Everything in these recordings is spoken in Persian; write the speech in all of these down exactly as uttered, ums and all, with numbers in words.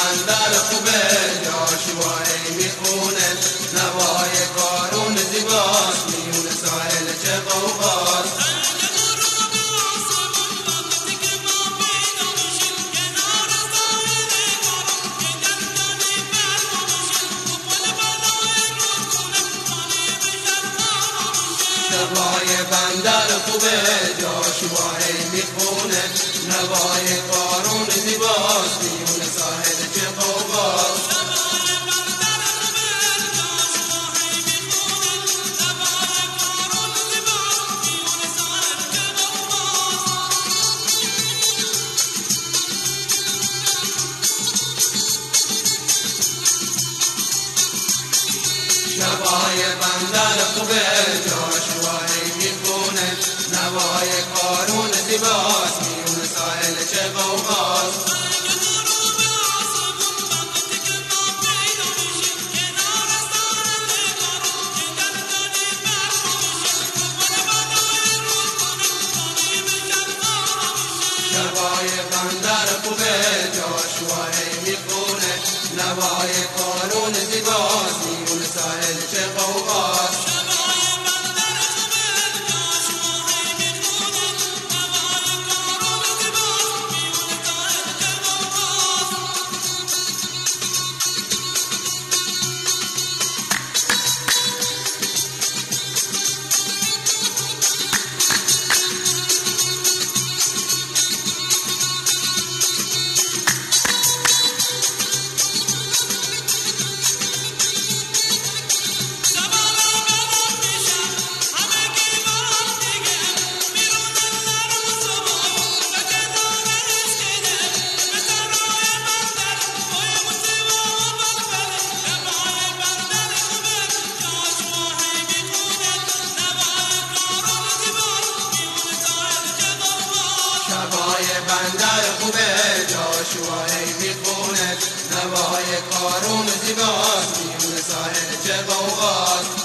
بندر خوبه جاشوایی میخونه نوای کارون زیباست میون ساحل چه غوغاست نوای بندر خوبه جاشوایی میخونه نوای کارون زیباست میون ساحل چه غوغاست نوای بندر خوبه جاشوایی میخونه نوای کارون زیباست میون ساحل چه غوغاست نوای بندر خوبه جاشوایی میخونه نوای کارون زیباست میون ساحل چه غوغاست نوای بندر خوبه جاشوایی میخونه نوای کارون زیباست میون ساحل چه غوغاست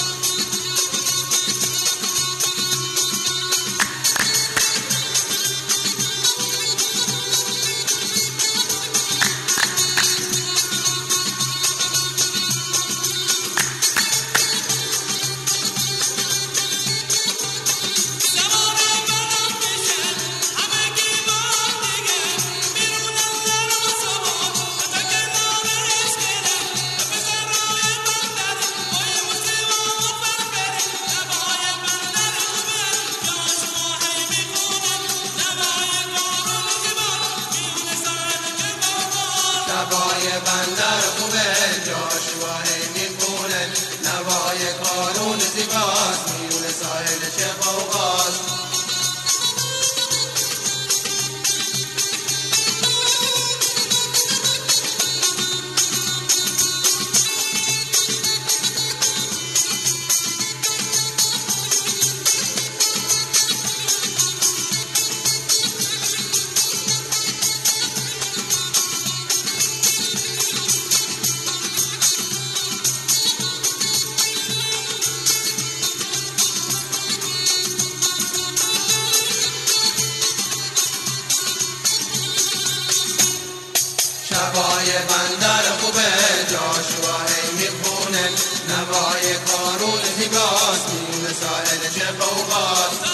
نوای بندر خوبه جاشوایی میخونه نوای کارون زیباست میون ساحل چه غوغاست نوای بندر خوبه جاشوایی میخونه نوای کارون زیباست میون ساحل چه غوغاست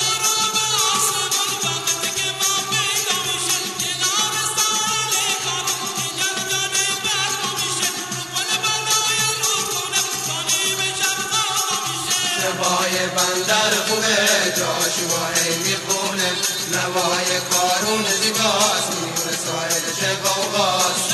نوای بندر خوبه جاشوایی میخونه نوای کارون زیباست میون ساحل چه غوغاست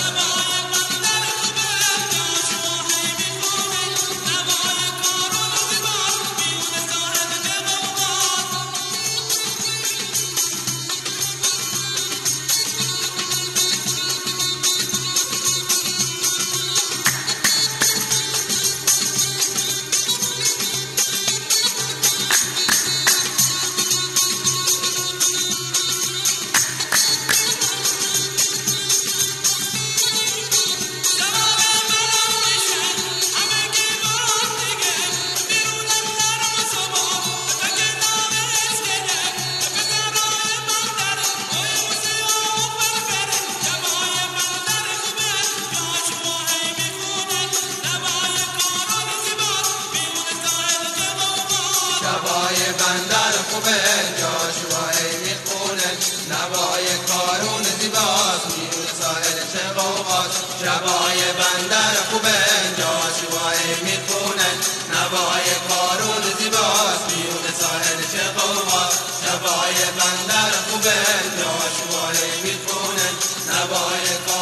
خوبه جاشوایی میخونه نوای کارون زیباست میون ساحل چه غوغاست شبای بندر خوبه جاشوایی میخونه نوای کارون زیباست میون ساحل چه غوغاست شبای بندر خوبه جاشوایی میخونه نوای